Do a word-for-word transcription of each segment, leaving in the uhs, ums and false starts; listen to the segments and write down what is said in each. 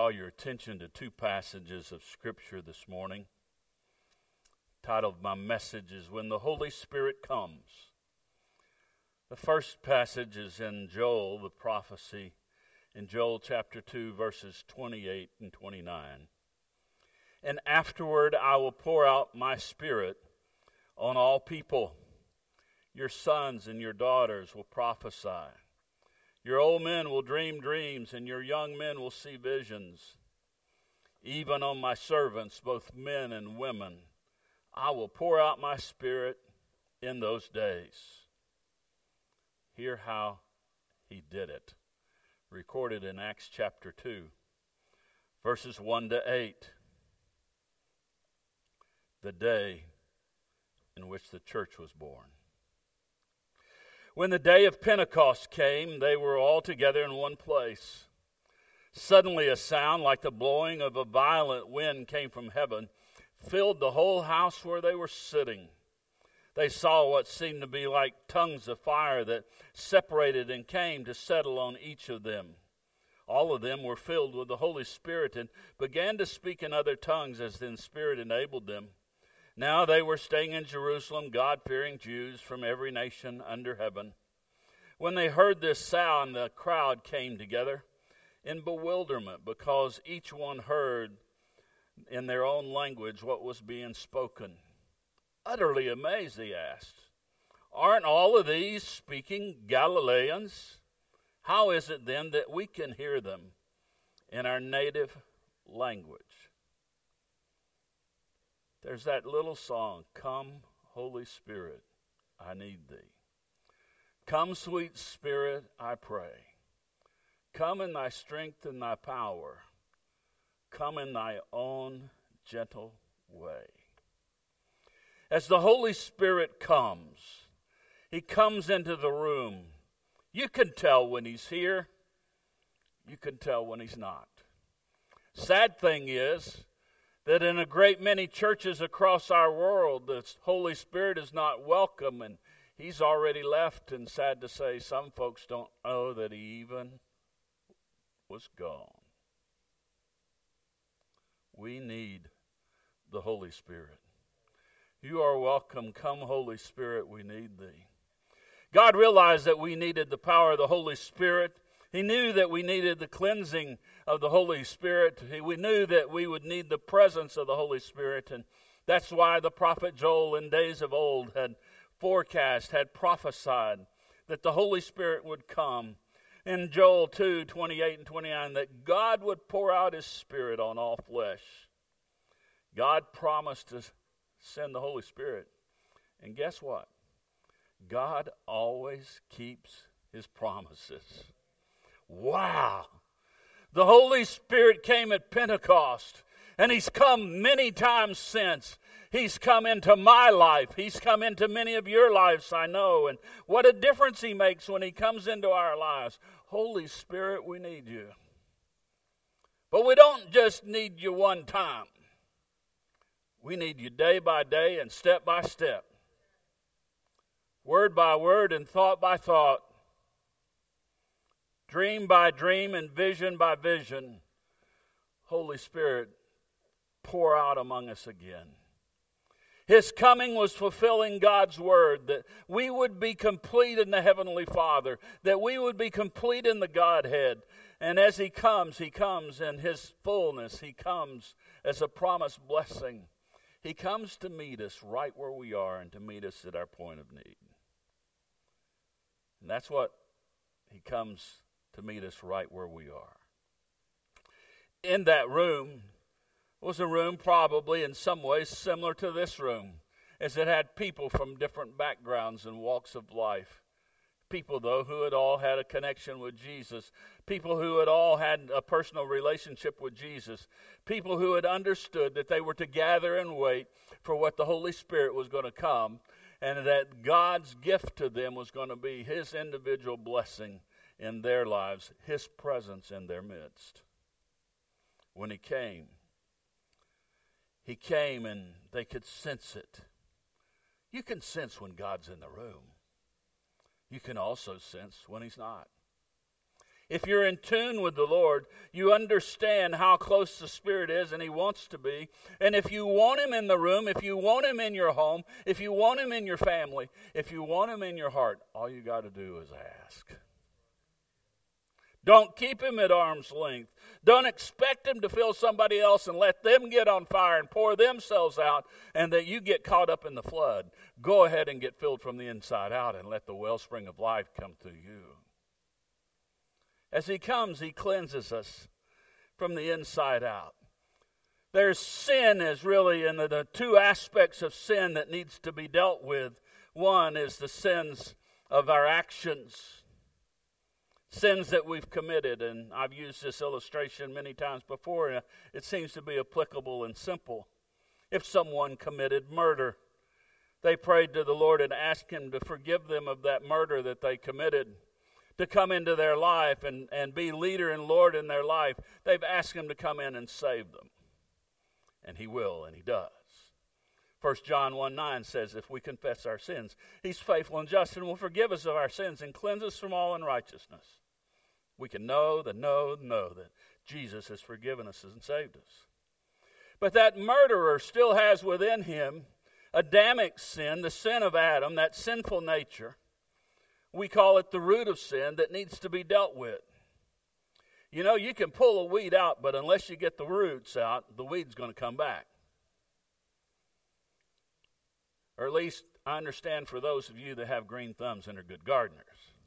draw your attention to two passages of Scripture this morning. The title of my message is When the Holy Spirit Comes. The first passage is in Joel, the prophecy, in Joel chapter two, verses twenty-eight and twenty-nine. And afterward I will pour out my Spirit on all people. Your sons and your daughters will prophesy. Your old men will dream dreams, and your young men will see visions. Even on my servants, both men and women, I will pour out my Spirit in those days. Hear how he did it. Recorded in Acts chapter two, verses one to eight. The day in which the church was born. When the day of Pentecost came, they were all together in one place. Suddenly a sound like the blowing of a violent wind came from heaven, filled the whole house where they were sitting. They saw what seemed to be like tongues of fire that separated and came to settle on each of them. All of them were filled with the Holy Spirit and began to speak in other tongues as the Spirit enabled them. Now they were staying in Jerusalem, God-fearing Jews from every nation under heaven. When they heard this sound, the crowd came together in bewilderment because each one heard in their own language what was being spoken. Utterly amazed, they asked, "Aren't all of these speaking Galileans? How is it then that we can hear them in our native language?" There's that little song, "Come, Holy Spirit, I need thee. Come, sweet Spirit, I pray. Come in thy strength and thy power. Come in thy own gentle way." As the Holy Spirit comes, he comes into the room. You can tell when he's here. You can tell when he's not. Sad thing is that in a great many churches across our world, the Holy Spirit is not welcome, and he's already left, and sad to say, some folks don't know that he even was gone. We need the Holy Spirit. You are welcome. Come, Holy Spirit, we need thee. God realized that we needed the power of the Holy Spirit. He knew that we needed the cleansing of the Holy Spirit. We knew that we would need the presence of the Holy Spirit. And that's why the prophet Joel in days of old had forecast, had prophesied that the Holy Spirit would come. In Joel two, twenty-eight and twenty-nine, that God would pour out his Spirit on all flesh. God promised to send the Holy Spirit. And guess what? God always keeps his promises. Wow. The Holy Spirit came at Pentecost, and he's come many times since. He's come into my life. He's come into many of your lives, I know. And what a difference he makes when he comes into our lives. Holy Spirit, we need you. But we don't just need you one time. We need you day by day and step by step. Word by word and thought by thought. Dream by dream and vision by vision. Holy Spirit, pour out among us again. His coming was fulfilling God's word, that we would be complete in the Heavenly Father, that we would be complete in the Godhead. And as he comes, he comes in his fullness. He comes as a promised blessing. He comes to meet us right where we are and to meet us at our point of need. And that's what he comes to meet us right where we are. In that room was a room probably in some ways similar to this room, as it had people from different backgrounds and walks of life. People, though, who had all had a connection with Jesus. People who had all had a personal relationship with Jesus. People who had understood that they were to gather and wait for what the Holy Spirit was going to come, and that God's gift to them was going to be his individual blessing in their lives, his presence in their midst. When he came, he came and they could sense it. You can sense when God's in the room. You can also sense when he's not. If you're in tune with the Lord, you understand how close the Spirit is and He wants to be. And if you want Him in the room, if you want Him in your home, if you want Him in your family, if you want Him in your heart, all you got to do is ask. Don't keep Him at arm's length. Don't expect Him to fill somebody else and let them get on fire and pour themselves out and that you get caught up in the flood. Go ahead and get filled from the inside out and let the wellspring of life come through you. As He comes, He cleanses us from the inside out. There's sin is really in the, the two aspects of sin that needs to be dealt with. One is the sins of our actions, sins that we've committed. And I've used this illustration many times before, and it seems to be applicable and simple. If someone committed murder, they prayed to the Lord and asked Him to forgive them of that murder that they committed, to come into their life and, and be leader and Lord in their life. They've asked Him to come in and save them. And He will, and He does. First John one nine says, if we confess our sins, He's faithful and just and will forgive us of our sins and cleanse us from all unrighteousness. We can know, the know, know that Jesus has forgiven us and saved us. But that murderer still has within him Adamic sin, the sin of Adam, that sinful nature. We call it the root of sin that needs to be dealt with. You know, you can pull a weed out, but unless you get the roots out, the weed's going to come back. Or at least I understand for those of you that have green thumbs and are good gardeners.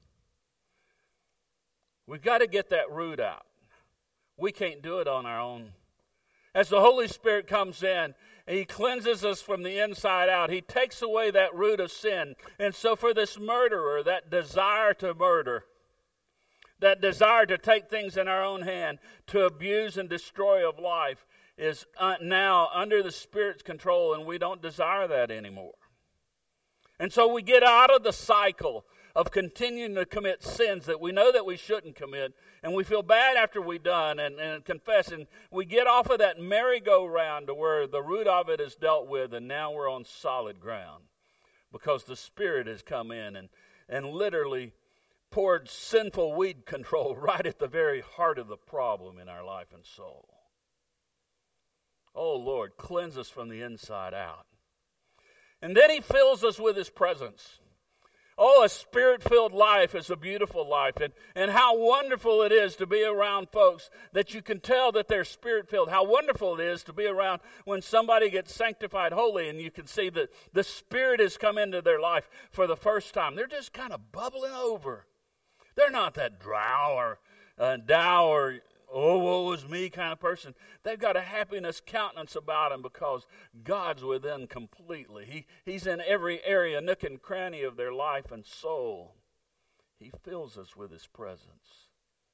We've got to get that root out. We can't do it on our own. As the Holy Spirit comes in, and He cleanses us from the inside out, He takes away that root of sin. And so for this murderer, that desire to murder, that desire to take things in our own hand, to abuse and destroy of life, is uh, now under the Spirit's control, and we don't desire that anymore. And so we get out of the cycle of continuing to commit sins that we know that we shouldn't commit, and we feel bad after we've done and, and confess, and we get off of that merry-go-round to where the root of it is dealt with, and now we're on solid ground because the Spirit has come in and, and literally poured sinful weed control right at the very heart of the problem in our life and soul. Oh, Lord, cleanse us from the inside out. And then He fills us with His presence. Oh, a Spirit-filled life is a beautiful life. And, and how wonderful it is to be around folks that you can tell that they're Spirit-filled. How wonderful it is to be around when somebody gets sanctified holy and you can see that the Spirit has come into their life for the first time. They're just kind of bubbling over. They're not that drow or uh, dow or oh, woe is me kind of person. They've got a happiness countenance about them because God's within completely. He, he's in every area, nook and cranny of their life and soul. He fills us with His presence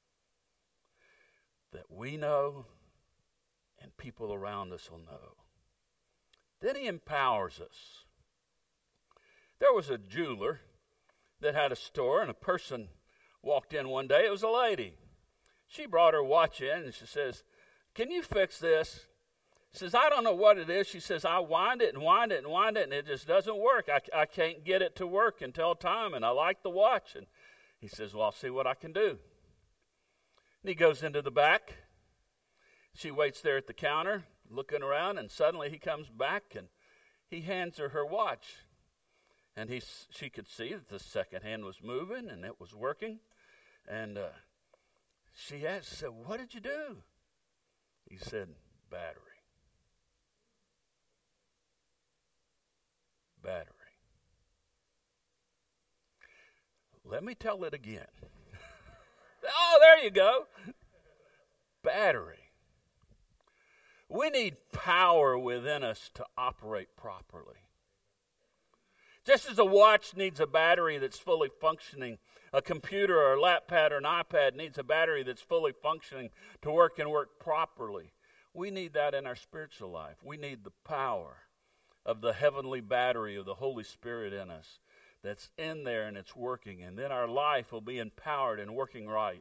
that we know and people around us will know. Then He empowers us. There was a jeweler that had a store, and a person walked in one day. It was a lady. She brought her watch in, and she says, can you fix this? She says, I don't know what it is. She says, I wind it and wind it and wind it, and it just doesn't work. I, I can't get it to work and tell time, and I like the watch. And he says, well, I'll see what I can do. And he goes into the back. She waits there at the counter, looking around, and suddenly he comes back, and he hands her her watch. And he, she could see that the second hand was moving, and it was working. And uh, she asked, said, what did you do? He said, battery. Battery. Let me tell it again. Oh, there you go. Battery. We need power within us to operate properly. Just as a watch needs a battery that's fully functioning, a computer or a laptop or an iPad needs a battery that's fully functioning to work and work properly. We need that in our spiritual life. We need the power of the heavenly battery of the Holy Spirit in us that's in there and it's working. And then our life will be empowered and working right.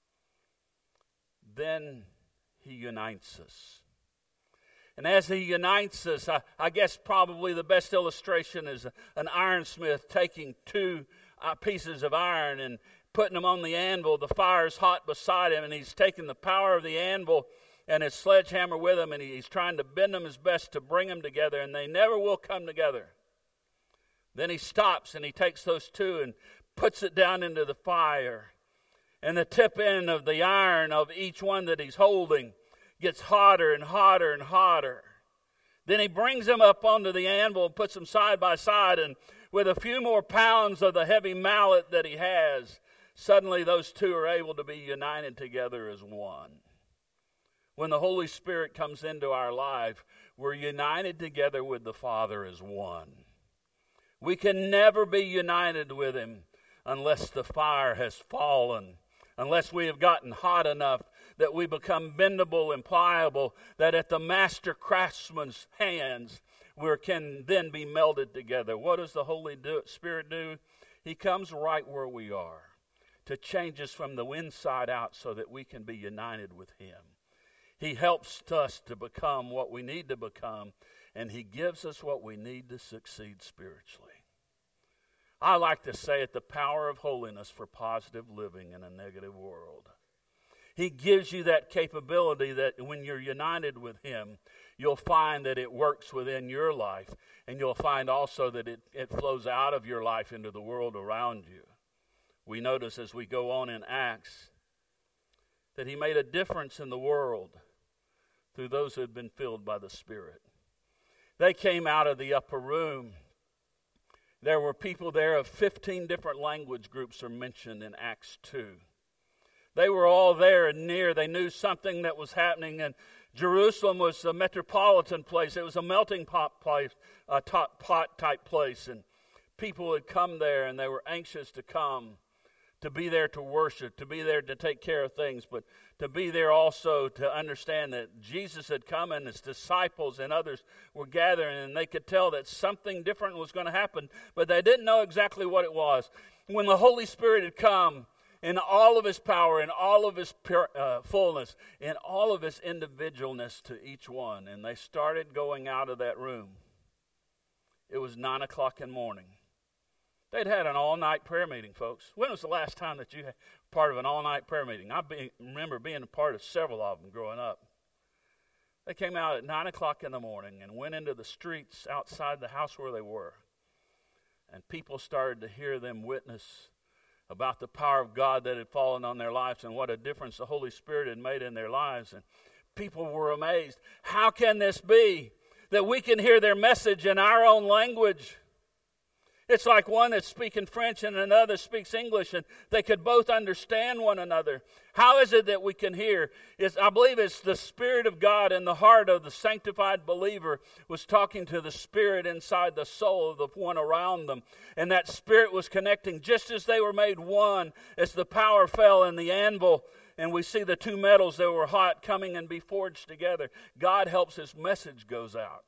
Then He unites us. And as He unites us, I, I guess probably the best illustration is an ironsmith taking two uh, pieces of iron and putting them on the anvil. The fire's hot beside him, and he's taking the power of the anvil and his sledgehammer with him, and he's trying to bend them his best to bring them together, and they never will come together. Then he stops, and he takes those two and puts it down into the fire. And the tip end of the iron of each one that he's holding gets hotter and hotter and hotter. Then he brings them up onto the anvil and puts them side by side, and with a few more pounds of the heavy mallet that he has, suddenly those two are able to be united together as one. When the Holy Spirit comes into our life, we're united together with the Father as one. We can never be united with him unless the fire has fallen, unless we have gotten hot enough that we become bendable and pliable, that at the master craftsman's hands we can then be melded together. What does the Holy do, Spirit do? He comes right where we are to change us from the inside out so that we can be united with him. He helps us to become what we need to become, and he gives us what we need to succeed spiritually. I like to say it, the power of holiness for positive living in a negative world. He gives you that capability that when you're united with him, you'll find that it works within your life, and you'll find also that it, it flows out of your life into the world around you. We notice as we go on in Acts that he made a difference in the world through those who had been filled by the Spirit. They came out of the upper room. There were people there of fifteen different language groups are mentioned in Acts two. They were all there and near. They knew something that was happening, and Jerusalem was a metropolitan place. It was a melting pot place, a top pot type place, and people had come there, and they were anxious to come, to be there to worship, to be there to take care of things, but to be there also to understand that Jesus had come and his disciples and others were gathering, and they could tell that something different was going to happen, but they didn't know exactly what it was. When the Holy Spirit had come in all of his power, in all of his pure, uh, fullness, in all of his individualness to each one, and they started going out of that room. It was nine o'clock in the morning. They'd had an all-night prayer meeting, folks. When was the last time that you had part of an all-night prayer meeting? I be, remember being a part of several of them growing up. They came out at nine o'clock in the morning and went into the streets outside the house where they were. And people started to hear them witness about the power of God that had fallen on their lives and what a difference the Holy Spirit had made in their lives. And people were amazed. How can this be that we can hear their message in our own language? It's like one that's speaking French and another speaks English, and they could both understand one another. How is it that we can hear? It's, I believe it's the Spirit of God in the heart of the sanctified believer was talking to the Spirit inside the soul of the one around them. And that Spirit was connecting just as they were made one, as the power fell in the anvil, and we see the two metals that were hot coming and be forged together. God helps his message goes out.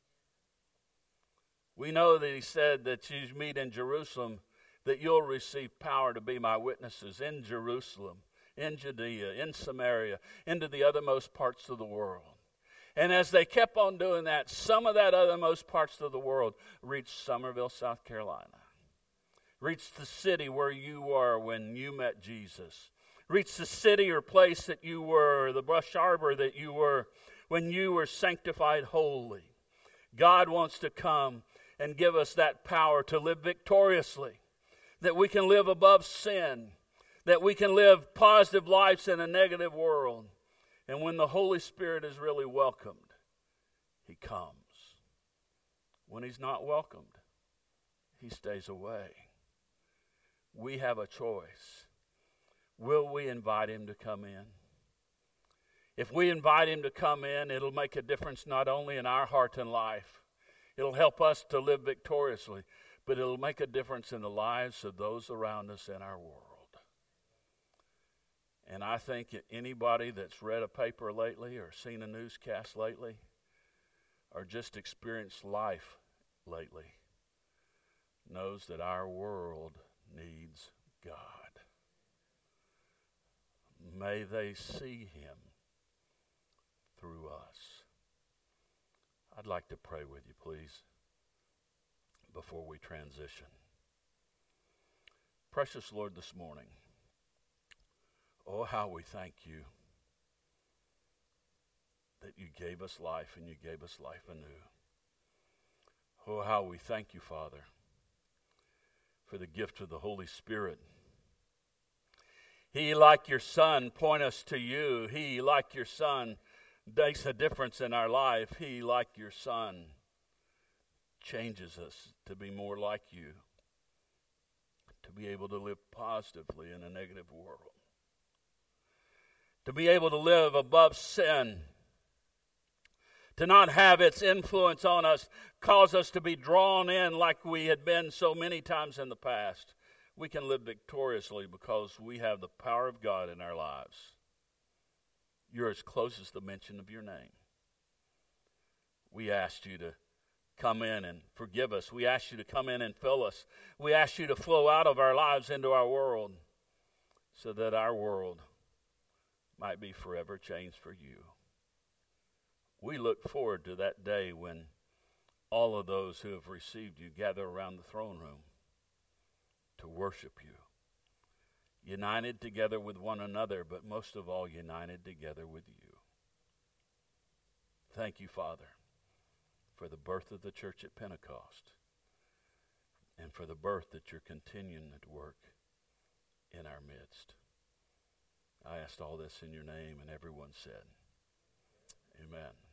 We know that he said that you meet in Jerusalem, that you'll receive power to be my witnesses in Jerusalem, in Judea, in Samaria, into the othermost parts of the world. And as they kept on doing that, some of that othermost parts of the world reached Summerville, South Carolina. Reached the city where you were when you met Jesus. Reached the city or place that you were, the Brush Arbor that you were when you were sanctified holy. God wants to come and give us that power to live victoriously, that we can live above sin, that we can live positive lives in a negative world. And when the Holy Spirit is really welcomed, he comes. When he's not welcomed, he stays away. We have a choice. Will we invite him to come in? If we invite him to come in, it'll make a difference not only in our heart and life. It'll help us to live victoriously, but it'll make a difference in the lives of those around us in our world. And I think that anybody that's read a paper lately or seen a newscast lately or just experienced life lately knows that our world needs God. May they see him through us. I'd like to pray with you, please, before we transition. Precious Lord, this morning, Oh, how we thank you that you gave us life and you gave us life anew. Oh, how we thank you, Father, for the gift of the Holy Spirit. He, like your Son, point us to you. He, like your Son, makes a difference in our life. He, like your Son, changes us to be more like you, to be able to live positively in a negative world, to be able to live above sin, to not have its influence on us cause us to be drawn in like we had been so many times in the past. We can live victoriously because we have the power of God in our lives. You're as close as the mention of your name. We asked you to come in and forgive us. We ask you to come in and fill us. We ask you to flow out of our lives into our world so that our world might be forever changed for you. We look forward to that day when all of those who have received you gather around the throne room to worship you, united together with one another, but most of all united together with you. Thank you, Father, for the birth of the church at Pentecost and for the birth that you're continuing to work in our midst. I asked all this in your name, and everyone said, amen.